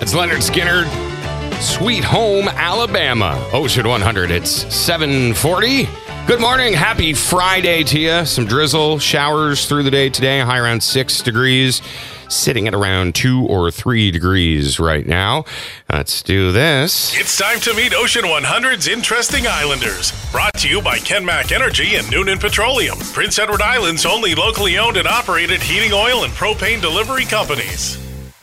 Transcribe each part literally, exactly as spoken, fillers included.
It's Leonard Skinner, Sweet Home, Alabama. Ocean one hundred, it's seven forty. Good morning. Happy Friday to you. Some drizzle, showers through the day today, high around six degrees. Sitting at around two or three degrees right now. Let's do this. It's time to meet Ocean one hundred's Interesting Islanders. Brought to you by Kenmac Energy and Noonan Petroleum. Prince Edward Island's only locally owned and operated heating oil and propane delivery companies.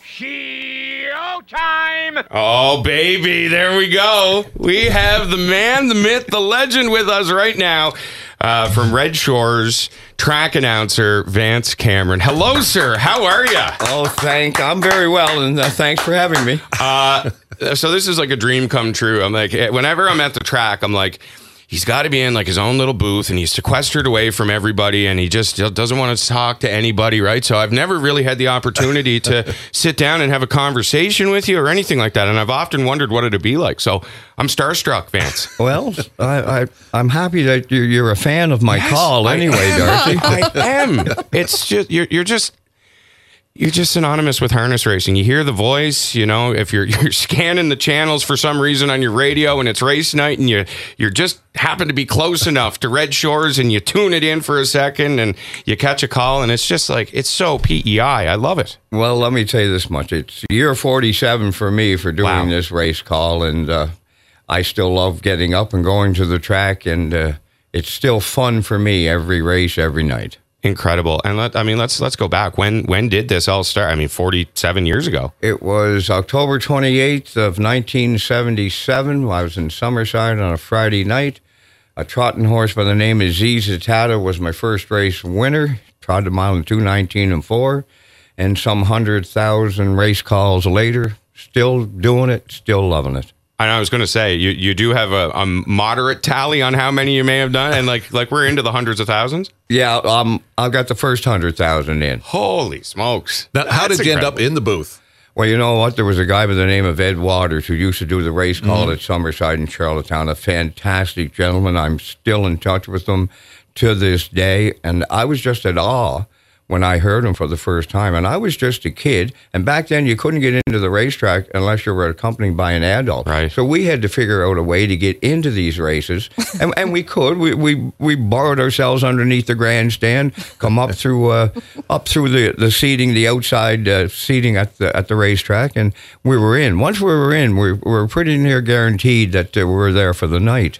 Time. Oh, baby. There we go. We have the man, the myth, the legend with us right now. Uh, from Red Shores, track announcer Vance Cameron. Hello, sir. How are you? Oh, thank. I'm very well, and uh, thanks for having me. Uh, so this is like a dream come true. I'm like, whenever I'm at the track, I'm like, he's got to be in like his own little booth, and he's sequestered away from everybody, and he just doesn't want to talk to anybody, right? So I've never really had the opportunity to sit down and have a conversation with you or anything like that, and I've often wondered what it'd be like. So I'm starstruck, Vance. Well, I, I, I'm happy that you're, you're a fan of my yes, call anyway, I Darcy. I am. It's just, you're, you're just... You're just synonymous with harness racing. You hear the voice, you know, if you're you're scanning the channels for some reason on your radio and it's race night and you you're just happen to be close enough to Red Shores and you tune it in for a second and you catch a call and it's just like, it's so P E I. I love it. Well, let me tell you this much. It's year forty-seven for me for doing Wow. this race call, and uh, I still love getting up and going to the track, and uh, it's still fun for me every race, every night. Incredible. And let I mean, let's let's go back. When when did this all start? I mean, forty-seven years ago. It was October twenty-eighth of nineteen seventy-seven. I was in Summerside on a Friday night. A trotting horse by the name of Ziza Tata was my first race winner. Trotted a mile in two nineteen and four. And some hundred thousand race calls later, still doing it, still loving it. And I was going to say, you, you do have a, a moderate tally on how many you may have done, and like like we're into the hundreds of thousands. Yeah, um, I've got the first hundred thousand in. Holy smokes! Now, how That's did you end up incredible. in the booth? Well, you know what? There was a guy by the name of Ed Waters who used to do the race call Mm-hmm. at Summerside in Charlottetown. A fantastic gentleman. I'm still in touch with him to this day, and I was just at awe when I heard him for the first time. And I was just a kid, and back then you couldn't get into the racetrack unless you were accompanied by an adult. Right. So we had to figure out a way to get into these races, and, and we could. We, we we borrowed ourselves underneath the grandstand, come up through uh, up through the, the seating, the outside uh, seating at the at the racetrack, and we were in. Once we were in, we, we were pretty near guaranteed that uh, we were there for the night.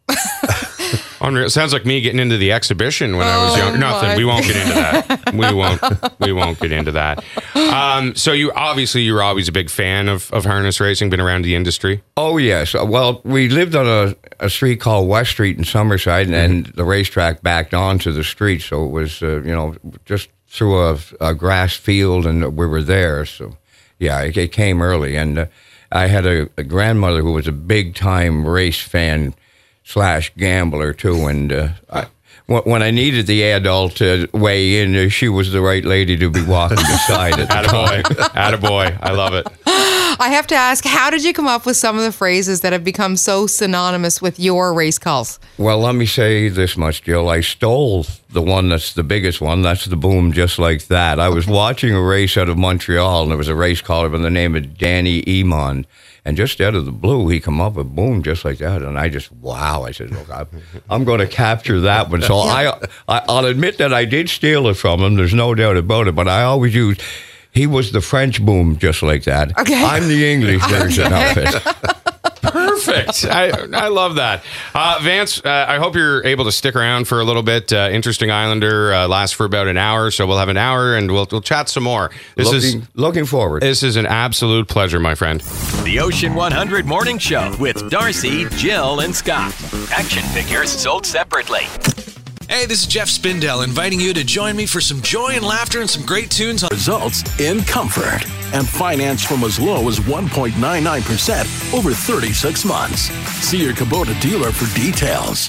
Unreal. Sounds like me getting into the exhibition when I was Oh, young. Nothing. my. We won't get into that. We won't. We won't get into that. Um, so you obviously you were always a big fan of, of harness racing. Been around the industry. Oh, yes. Uh, Well, we lived on a, a street called West Street in Summerside, and, and the racetrack backed onto the street. So it was, uh, you know, just through a, a grass field, and we were there. So, yeah, it, it came early. And uh, I had a, a grandmother who was a big-time race fan slash gambler, too. And uh, I, when when I needed the adult to weigh in, uh, she was the right lady to be walking beside it. Attaboy. Attaboy. I love it. I have to ask, how did you come up with some of the phrases that have become so synonymous with your race calls? Well, let me say this much, Jill. I stole the one that's the biggest one. That's the boom, just like that. I was watching a race out of Montreal, and there was a race caller by the name of Danny Emond. And just out of the blue, he come up with boom, just like that. And I just, wow. I said, look, I'm, I'm going to capture that one. So I, I, I'll admit that I did steal it from him. There's no doubt about it. But I always use, he was the French boom, just like that. Okay. I'm the English version of it. Perfect. I I love that. Uh, Vance, uh, I hope you're able to stick around for a little bit. Uh, Interesting Islander uh, lasts for about an hour, so we'll have an hour and we'll we'll chat some more. This Looking, is looking forward. this is an absolute pleasure, my friend. The Ocean one hundred Morning Show with Darcy, Jill, and Scott. Action figures sold separately. Hey, this is Jeff Spindell inviting you to join me for some joy and laughter and some great tunes on Results in comfort and finance from as low as one point nine nine percent over thirty-six months. See your Kubota dealer for details.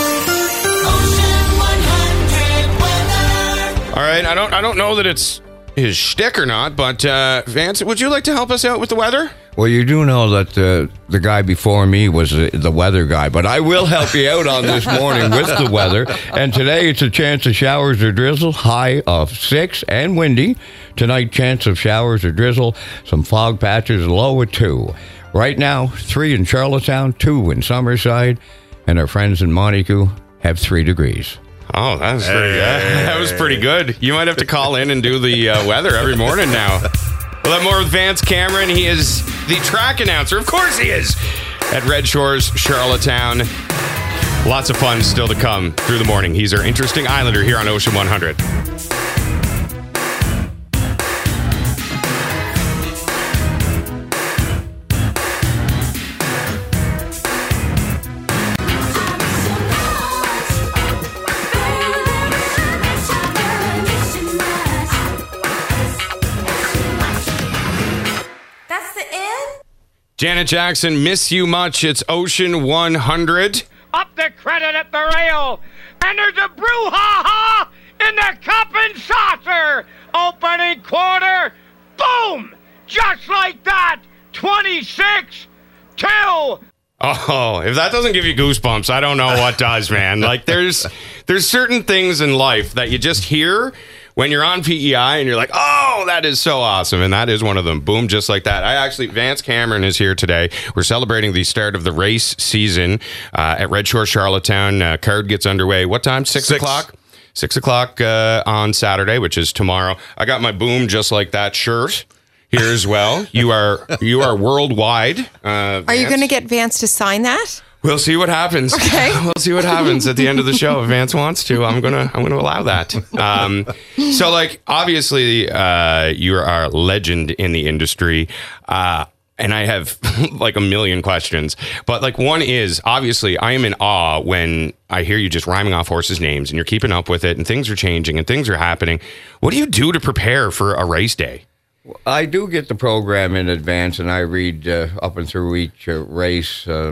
All right, I don't I don't know that it's his shtick or not, but uh, Vance, would you like to help us out with the weather? Well, you do know that uh, the guy before me was the, the weather guy, but I will help you out on this morning with the weather. And today it's a chance of showers or drizzle, high of six and windy. Tonight, chance of showers or drizzle, some fog patches, low of two. Right now, three in Charlottetown, two in Summerside, and our friends in Montecou have three degrees. Oh, that was pretty good. That was pretty good. You might have to call in and do the uh, weather every morning now. We'll have more with Vance Cameron. He is the track announcer. Of course he is. At Red Shores, Charlottetown. Lots of fun still to come through the morning. He's our interesting Islander here on Ocean one hundred. Janet Jackson, miss you much. It's Ocean one hundred. Up the credit at the rail, and there's a brouhaha in the cup and saucer. Opening quarter, boom! Just like that, twenty-six two. Oh, if that doesn't give you goosebumps, I don't know what does, man. Like, there's there's certain things in life that you just hear when you're on P E I and you're like, oh, that is so awesome. And that is one of them. Boom, just like that. I actually, Vance Cameron is here today. We're celebrating the start of the race season uh, at Red Shore, Charlottetown. Uh, card gets underway. What time? Six, Six. o'clock? Six o'clock uh, on Saturday, which is tomorrow. I got my Boom Just Like That shirt here as well. You are you are worldwide. Uh, are you going to get Vance to sign that? We'll see what happens. Okay. We'll see what happens at the end of the show. If Vance wants to, I'm gonna I'm gonna allow that. Um, so, like, obviously, uh, you are a legend in the industry, uh, and I have like a million questions. But like, one is obviously I am in awe when I hear you just rhyming off horses' names and you're keeping up with it, and things are changing and things are happening. What do you do to prepare for a race day? I do get the program in advance, and I read uh, up and through each uh, race. Uh,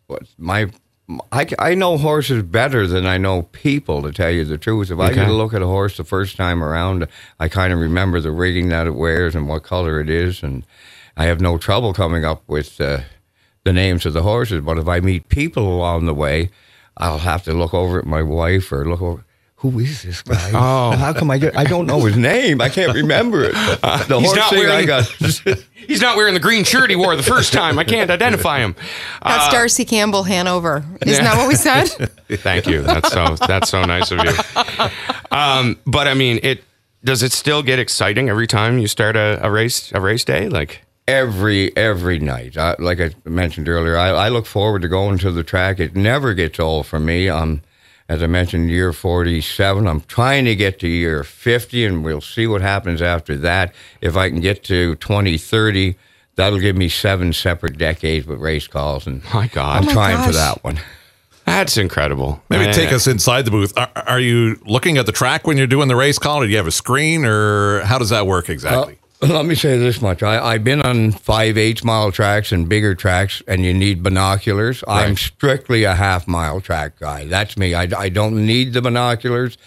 my, I, I know horses better than I know people, to tell you the truth. If okay. I get a look at a horse the first time around, I kind of remember the rigging that it wears and what color it is, and I have no trouble coming up with uh, the names of the horses. But if I meet people along the way, I'll have to look over at my wife or look over. Who is this guy? Oh. How come I get, I don't know his name? I can't remember it. Uh, the he's horse not thing wearing, I got. He's not wearing the green shirt he wore the first time. I can't identify him. That's uh, Darcy Campbell, Hanover. Isn't yeah. that what we said? Thank you. That's so that's so nice of you. Um, but I mean, it does it still get exciting every time you start a, a race a race day? Like every every night. I, like I mentioned earlier, I, I look forward to going to the track. It never gets old for me. Um. As I mentioned, year forty-seven. I'm trying to get to year fifty, and we'll see what happens after that. If I can get to twenty thirty, that'll give me seven separate decades with race calls. And my God, I'm oh my trying gosh. for that one. That's incredible. Maybe take us inside the booth. Are, are you looking at the track when you're doing the race call, or do you have a screen, or how does that work exactly? Uh, Let me say this much. I, I've been on five, eight mile tracks and bigger tracks, and you need binoculars. Right. I'm strictly a half mile track guy. That's me. I, I don't need the binoculars.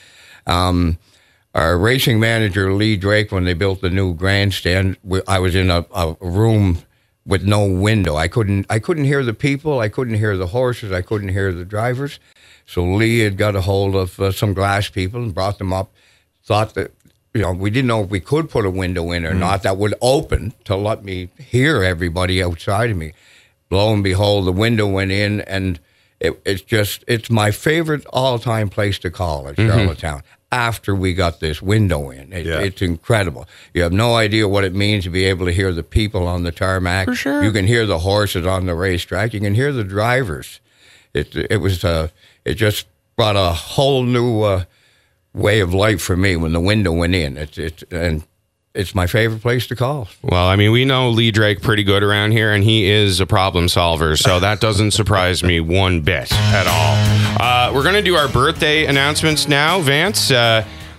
Um, our racing manager, Lee Drake, when they built the new grandstand, I was in a, a room with no window. I couldn't, I couldn't hear the people. I couldn't hear the horses. I couldn't hear the drivers. So Lee had got a hold of uh, some glass people and brought them up, thought that, you know, we didn't know if we could put a window in or mm. not that would open to let me hear everybody outside of me. Lo and behold, the window went in, and it, it's just, it's my favorite all-time place to call at mm-hmm. Charlottetown. After we got this window in, it, yeah. it's incredible. You have no idea what it means to be able to hear the people on the tarmac. For sure. You can hear the horses on the racetrack. You can hear the drivers. It, it was, uh, it just brought a whole new uh, way of life for me when the window went in. It's it's and it's my favorite place to call. Well, I mean, we know Lee Drake pretty good around here, and he is a problem solver, so that doesn't surprise me one bit at all. Uh, we're going to do our birthday announcements now. Vance, uh,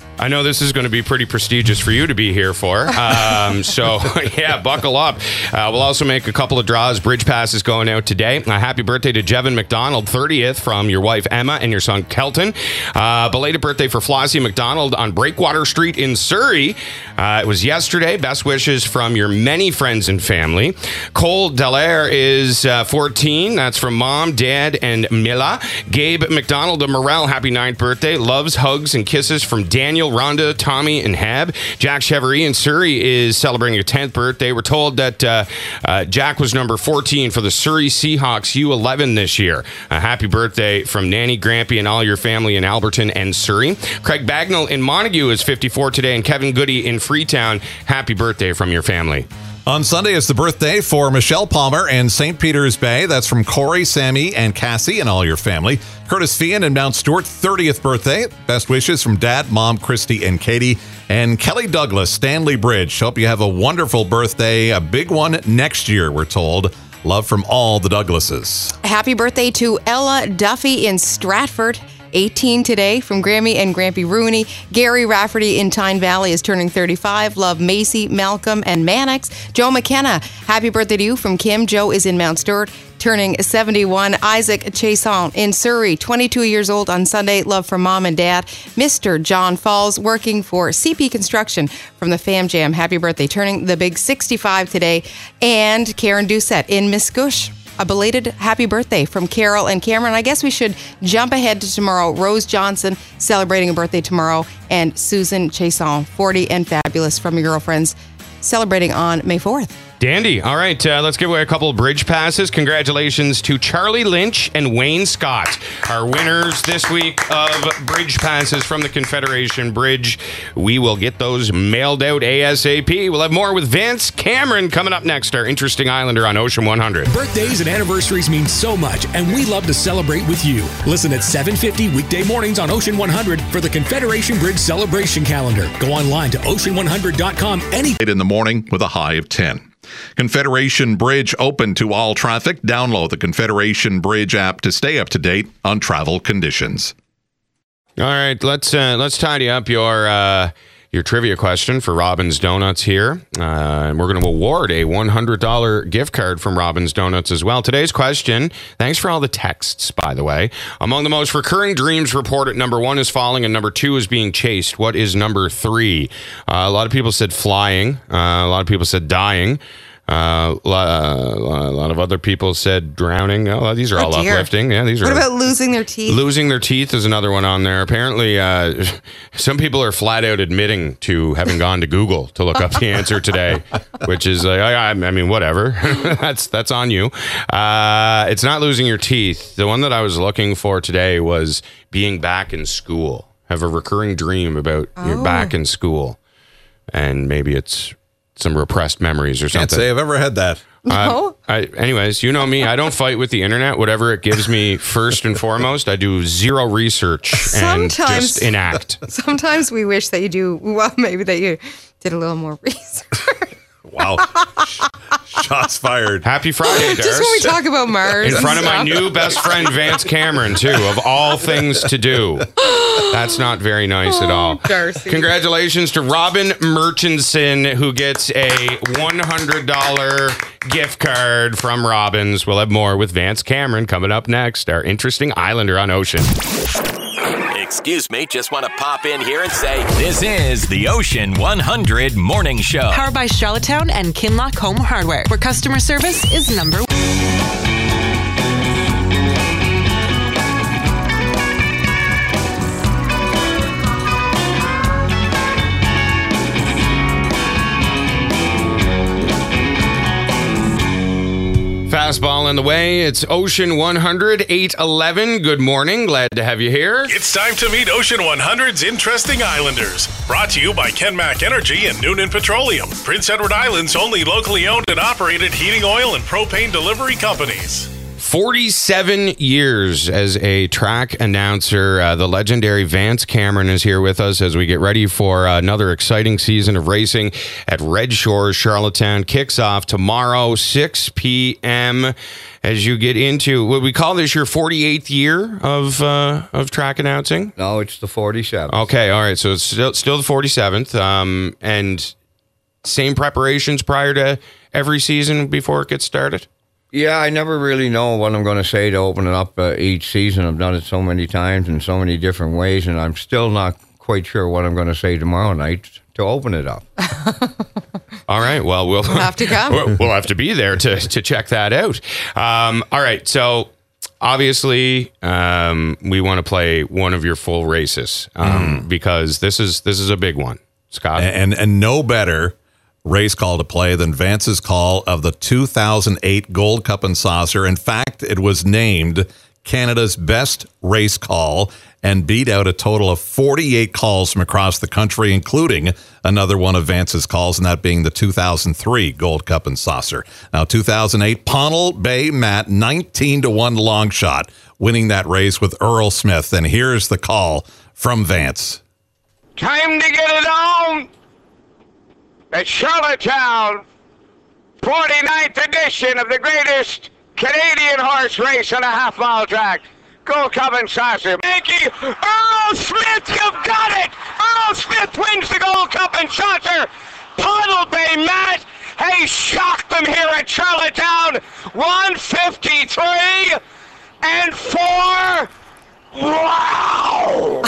I know this is going to be pretty prestigious for you to be here for. Um, so, yeah, buckle up. Uh, we'll also make a couple of draws. Bridge passes going out today. Uh, happy birthday to Jevin McDonald, thirtieth, from your wife Emma and your son Kelton. Uh, belated birthday for Flossie McDonald on Breakwater Street in Surrey. Uh, it was yesterday. Best wishes from your many friends and family. Cole Dallaire is uh, fourteen. That's from Mom, Dad, and Mila. Gabe McDonald of Morel, happy ninth birthday. Loves, hugs, and kisses from Daniel, Rhonda, Tommy, and Heb. Jack Chevrolet in Surrey is celebrating your tenth birthday. We're told that uh, uh, Jack was number fourteen for the Surrey Seahawks U eleven this year. A happy birthday from Nanny, Grampy, and all your family in Alberton and Surrey. Craig Bagnall in Montague is fifty-four today, and Kevin Goody in Freetown. Happy birthday from your family. On Sunday is the birthday for Michelle Palmer in Saint Peter's Bay. That's from Corey, Sammy, and Cassie and all your family. Curtis Fian in Mount Stewart, thirtieth birthday. Best wishes from Dad, Mom, Christy, and Katie. And Kelly Douglas, Stanley Bridge. Hope you have a wonderful birthday. A big one next year, we're told. Love from all the Douglases. Happy birthday to Ella Duffy in Stratford. eighteen today from Grammy and Grampy Rooney. Gary Rafferty in Tyne Valley is turning thirty-five. Love Macy, Malcolm, and Mannix. Joe McKenna, happy birthday to you from Kim. Joe is in Mount Stewart, turning seventy-one. Isaac Chason in Surrey, twenty-two years old on Sunday. Love from Mom and Dad. Mister John Falls, working for C P Construction from the Fam Jam. Happy birthday, turning the big sixty-five today. And Karen Doucette in Miscouche. A belated happy birthday from Carol and Cameron. I guess we should jump ahead to tomorrow. Rose Johnson celebrating a birthday tomorrow, and Susan Chason, forty and fabulous, from your girlfriends, celebrating on May fourth. Dandy. All right, uh, let's give away a couple of bridge passes. Congratulations to Charlie Lynch and Wayne Scott, our winners this week of bridge passes from the Confederation Bridge. We will get those mailed out ASAP. We'll have more with Vance Cameron coming up next, our interesting Islander on Ocean one hundred. Birthdays and anniversaries mean so much, and we love to celebrate with you. Listen at seven fifty weekday mornings on Ocean one hundred for the Confederation Bridge celebration calendar. Go online to ocean one hundred dot com any In the morning with a high of ten. Confederation Bridge open to all traffic. Download the Confederation Bridge app to stay up to date on travel conditions. All right, let's uh, let's tidy up your uh, your trivia question for Robin's Donuts here, uh, and we're going to award a one hundred dollars gift card from Robin's Donuts as well. Today's question. Thanks for all the texts, by the way. Among the most recurring dreams reported, number one is falling, and number two is being chased. What is number three? Uh, a lot of people said flying. Uh, a lot of people said dying. Uh, a lot of other people said drowning. Oh, these are Oh, all dear. uplifting. Yeah, these are. What about losing their teeth? Losing their teeth is another one on there. Apparently, uh, some people are flat out admitting to having gone to Google to look up the answer today, which is like, I, I mean, whatever. that's that's on you. Uh, it's not losing your teeth. The one that I was looking for today was being back in school. Have a recurring dream about you're Oh. back in school, and maybe it's some repressed memories or something. Can't say I've ever had that. No. Uh, I, anyways, you know me. I don't fight with the internet. Whatever it gives me, first and foremost, I do zero research and Sometimes- just enact. Sometimes we wish that you do, well, maybe that you did a little more research. Wow. Shots fired. Happy Friday, Darce. Just when we talk about Mars. In and front of my stuff. new best friend, Vance Cameron, too, of all things to do. That's not very nice at all. Darcy. Congratulations to Robin Murchison, who gets a one hundred dollars gift card from Robbins. We'll have more with Vance Cameron coming up next, our interesting Islander on Ocean. Excuse me, just want to pop in here and say this is the Ocean one hundred Morning Show. Powered by Charlottetown and Kinlock Home Hardware, where customer service is number one. Fastball in the way. It's Ocean one hundred, eight eleven. Good morning. Glad to have you here. It's time to meet Ocean one hundred's interesting Islanders. Brought to you by Kenmac Energy and Noonan Petroleum, Prince Edward Island's only locally owned and operated heating oil and propane delivery companies. forty-seven years as a track announcer. Uh, the legendary Vance Cameron is here with us as we get ready for uh, another exciting season of racing at Red Shores, Charlottetown. Kicks off tomorrow, six p.m. as you get into, what we call this, your forty-eighth year of uh, of track announcing? No, it's the forty-seventh. Okay, all right. So it's still, still the forty-seventh. Um, and same preparations prior to every season before it gets started? Yeah, I never really know what I'm going to say to open it up uh, each season. I've done it so many times in so many different ways, and I'm still not quite sure what I'm going to say tomorrow night to open it up. All right. Well, we'll, we'll have to come. We'll, we'll have to be there to, to check that out. Um, all right. So obviously, um, we want to play one of your full races um, mm. because this is this is a big one, Scott. And and no better race call to play than Vance's call of the two thousand eight Gold Cup and Saucer. In fact, it was named Canada's best race call and beat out a total of forty-eight calls from across the country, including another one of Vance's calls, and that being the two thousand three Gold Cup and Saucer. Now, two thousand eight, Ponnell Bay Matt, nineteen to one long shot, winning that race with Earl Smith. And here's the call from Vance. Time to get it on at Charlottetown, forty-ninth edition of the greatest Canadian horse race on a half-mile track. Gold Cup and Saucer. Thank you, Earl Smith, you've got it! Earl Smith wins the Gold Cup and Saucer. Ponnell Bay Matt has shocked them here at Charlottetown. one fifty-three and four. Wow!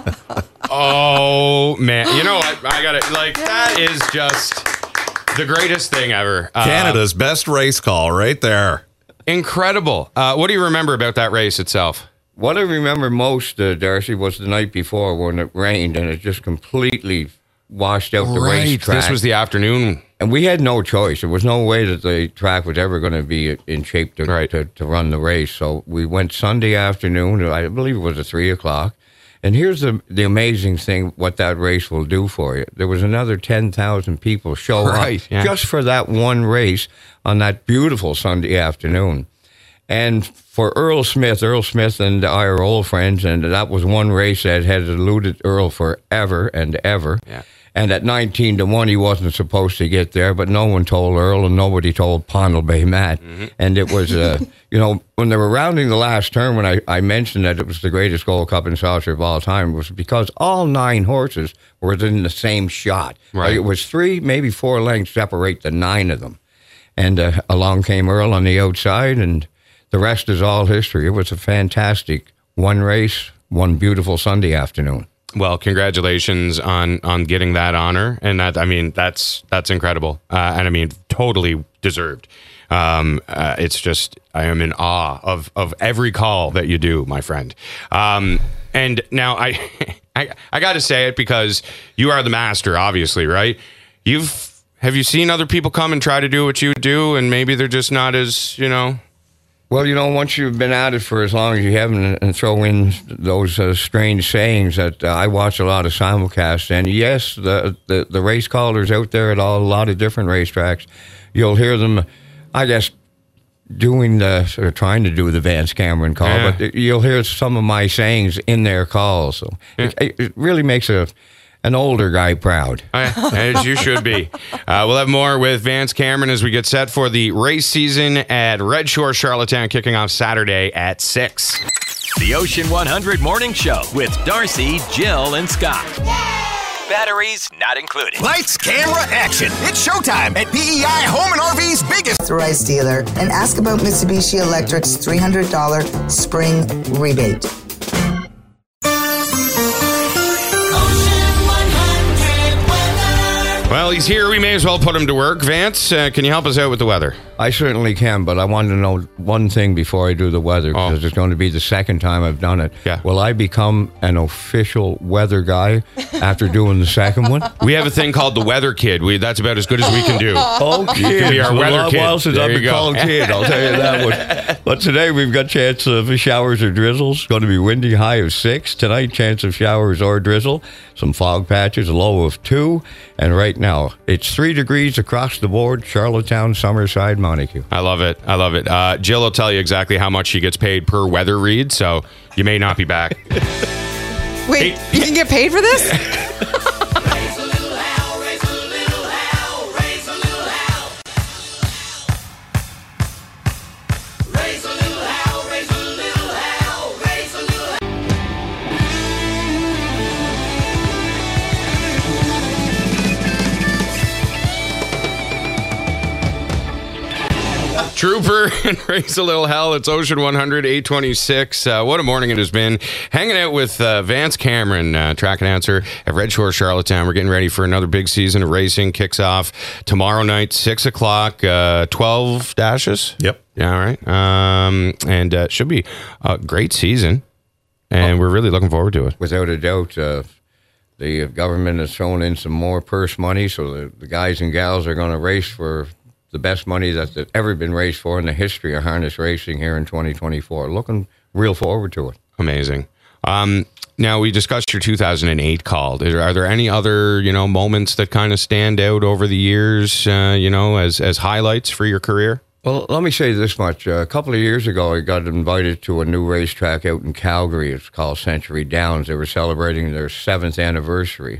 Oh, man. You know what? I got it. Like, that is just the greatest thing ever. Canada's uh, best race call right there. Incredible. Uh, what do you remember about that race itself? What I remember most, uh, Darcy, was the night before when it rained and it just completely washed out the right. racetrack. This was the afternoon. And we had no choice. There was no way that the track was ever going to be in shape to, right. to, to run the race. So we went Sunday afternoon. I believe it was at three o'clock. And here's the the amazing thing, what that race will do for you. There was another ten thousand people show right, up yeah. just for that one race on that beautiful Sunday afternoon. And for Earl Smith, Earl Smith and I are old friends, and that was one race that had eluded Earl forever and ever. Yeah. And at nineteen to one, he wasn't supposed to get there, but no one told Earl and nobody told Ponnell Bay Matt. Mm-hmm. And it was, uh, you know, when they were rounding the last turn, when I, I mentioned that it was the greatest Gold Cup and Saucer of all time, it was because all nine horses were in the same shot. Right. Like it was three, maybe four lengths separate the nine of them. And uh, along came Earl on the outside, and the rest is all history. It was a fantastic one race, one beautiful Sunday afternoon. Well, congratulations on on getting that honor, and that I mean that's that's incredible, uh, and I mean totally deserved. Um, uh, it's just I am in awe of of every call that you do, my friend. Um, and now I I, I got to say it because you are the master, obviously, right? You've have you seen other people come and try to do what you do, and maybe they're just not as you know. Well, you know, once you've been at it for as long as you have, and, and throw in those uh, strange sayings that uh, I watch a lot of simulcasts, and yes, the, the the race callers out there at all, a lot of different racetracks, you'll hear them, I guess, doing the, or trying to do the Vance Cameron call, yeah. but you'll hear some of my sayings in their calls. So yeah. it, it really makes a an older guy proud. As you should be. Uh, we'll have more with Vance Cameron as we get set for the race season at Red Shore, Charlottetown, kicking off Saturday at six. The Ocean one hundred Morning Show with Darcy, Jill, and Scott. Yay! Batteries not included. Lights, camera, action. It's showtime at P E I Home and R V's biggest authorized dealer and ask about Mitsubishi Electric's three hundred dollars spring rebate. Well, he's here. We may as well put him to work. Vance, uh, can you help us out with the weather? I certainly can, but I wanted to know one thing before I do the weather, because oh. it's going to be the second time I've done it. Yeah. Will I become an official weather guy after doing the second one? We have a thing called the Weather Kid. We That's about as good as we can do. Oh, kid. You can be our well, weather well, kid. Well, since there I've you been go. called kid, I'll tell you that one. But today we've got chance of showers or drizzles. It's going to be windy, high of six. Tonight, chance of showers or drizzle. Some fog patches, a low of two. And right now, it's three degrees across the board. Charlottetown, Summerside, Montague. I love it. I love it. Uh, Jill will tell you exactly how much she gets paid per weather read, so you may not be back. Wait, you can get paid for this? Trooper and Raise a Little Hell. It's Ocean one hundred, eight twenty-six. Uh, what a morning it has been. Hanging out with uh, Vance Cameron, uh, track announcer at Red Shore, Charlottetown. We're getting ready for another big season of racing. Kicks off tomorrow night, six o'clock, uh, twelve dashes. Yep. Yeah, all right. Um, and uh, should be a great season. And oh, we're really looking forward to it. Without a doubt. Uh, the government has thrown in some more purse money, so the, the guys and gals are going to race for the best money that's ever been raced for in the history of harness racing here in twenty twenty-four. Looking real forward to it. Amazing. Um, now, we discussed your two thousand eight call. Are there any other, you know, moments that kind of stand out over the years, uh, you know, as, as highlights for your career? Well, let me say this much. Uh, a couple of years ago, I got invited to a new racetrack out in Calgary. It's called Century Downs. They were celebrating their seventh anniversary.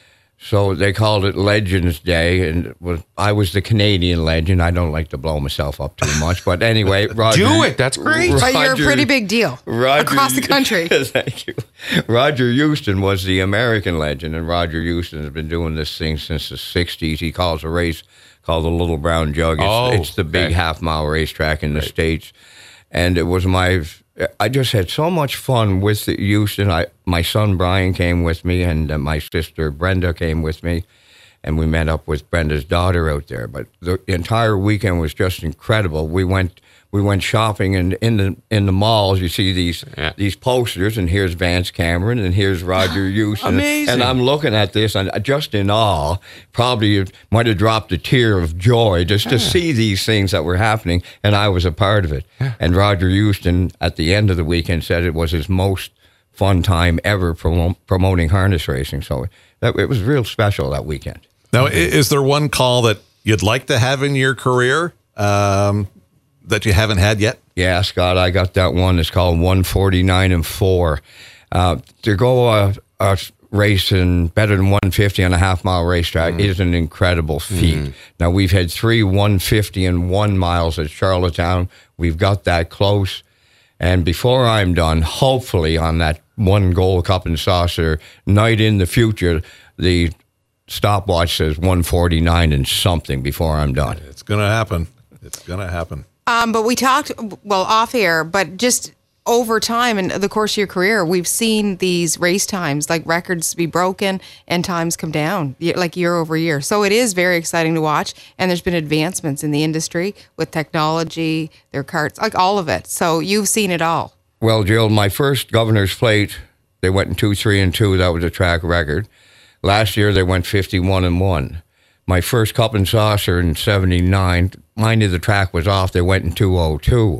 So they called it Legends Day, and was, I was the Canadian legend. I don't like to blow myself up too much, but anyway, Roger, do it. That's great. Roger, but you're a pretty big deal Roger, across the country. Thank you. Roger Houston was the American legend, and Roger Houston has been doing this thing since the sixties. He calls a race called the Little Brown Jug. It's, oh, it's the big okay. half mile racetrack in the right. States, and it was my. I just had so much fun with Houston. I, my son Brian came with me, and uh, my sister Brenda came with me, and we met up with Brenda's daughter out there. But the entire weekend was just incredible. We went we went shopping, and in the in the malls, you see these yeah. these posters, and here's Vance Cameron, and here's Roger Houston. Amazing. And I'm looking at this, and just in awe, probably might have dropped a tear of joy just to yeah. see these things that were happening, and I was a part of it. Yeah. And Roger Houston, at the end of the weekend, said it was his most fun time ever prom- promoting harness racing. So that, it was real special that weekend. Now, is there one call that you'd like to have in your career um, that you haven't had yet? Yeah, Scott, I got that one. It's called one forty-nine and four. Uh, to go a, a race in better than one fifty on a half mile racetrack mm. is an incredible feat. Mm. Now, we've had three one fifty and one miles at Charlottetown. We've got that close. And before I'm done, hopefully on that one Gold Cup and Saucer night in the future, the stopwatch says one forty-nine and something before I'm done. It's going to happen. It's going to happen. Um, but we talked, well, off air, but just over time in the course of your career, we've seen these race times, like records be broken and times come down, like year over year. So it is very exciting to watch. And there's been advancements in the industry with technology, their carts, like all of it. So you've seen it all. Well, Jill, my first Governor's Plate, they went in two, three, and two. That was a track record. Last year, they went fifty-one and one. My first Cup and Saucer in seventy-nine, mind you, the track was off. They went in two oh two.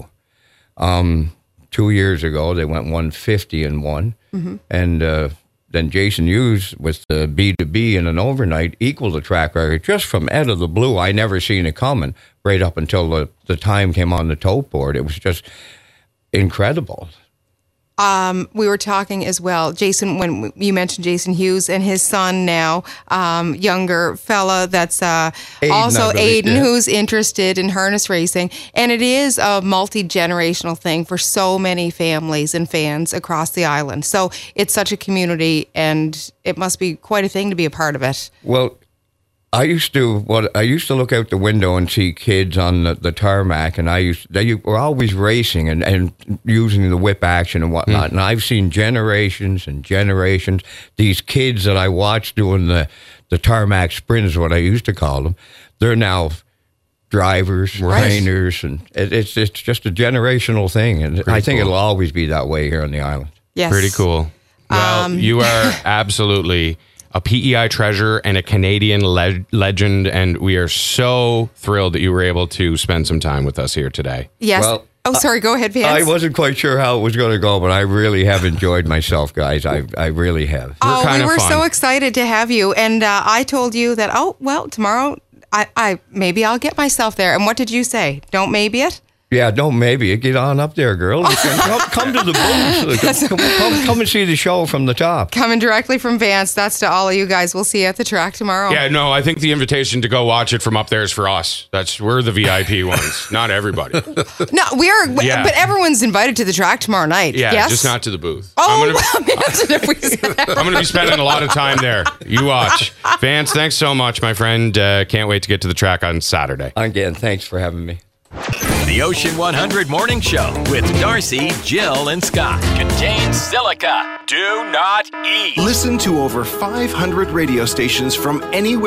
Um, two years ago, they went one fifty and one. Mm-hmm. And uh, then Jason Hughes with the B two B in an overnight equaled the track record just from out of the blue. I never seen it coming right up until the, the time came on the tote board. It was just incredible. Um, we were talking as well, Jason, when you mentioned Jason Hughes and his son now, um, younger fella that's uh, Aiden, also Aiden, yeah. who's interested in harness racing. And it is a multi-generational thing for so many families and fans across the island. So it's such a community, and it must be quite a thing to be a part of it. Well, I used to what I used to look out the window and see kids on the, the tarmac, and I used they were always racing and, and using the whip action and whatnot. Mm. And I've seen generations and generations. These kids that I watched doing the the tarmac sprints, what I used to call them, they're now drivers, right. trainers, and it, it's it's just a generational thing. And Pretty I think cool. it'll always be that way here on the island. Yes, pretty cool. Well, um, you are absolutely a P E I treasure and a Canadian le- legend, and we are so thrilled that you were able to spend some time with us here today. Yes. Well, oh, sorry. Go ahead, Vance. I wasn't quite sure how it was going to go, but I really have enjoyed myself, guys. I I really have. Oh, we're we were fun. so excited to have you, and uh, I told you that. Oh, well, tomorrow I, I maybe I'll get myself there. And what did you say? Don't maybe it? Yeah, don't maybe. Get on up there, girl. You can come, come to the booth. Come, come, come and see the show from the top. Coming directly from Vance. That's to all of you guys. We'll see you at the track tomorrow. Yeah, no, I think the invitation to go watch it from up there is for us. That's we're the V I P ones, not everybody. No, we are. Yeah. But everyone's invited to the track tomorrow night. Yeah, yes? just not to the booth. Oh, I'm gonna, well, imagine if we said I'm going to be spending a lot of time there. You watch. Vance, thanks so much, my friend. Uh, can't wait to get to the track on Saturday. Again, thanks for having me. The Ocean one hundred Morning Show with Darcy, Jill, and Scott contains silica. Do not eat. Listen to over five hundred radio stations from anywhere.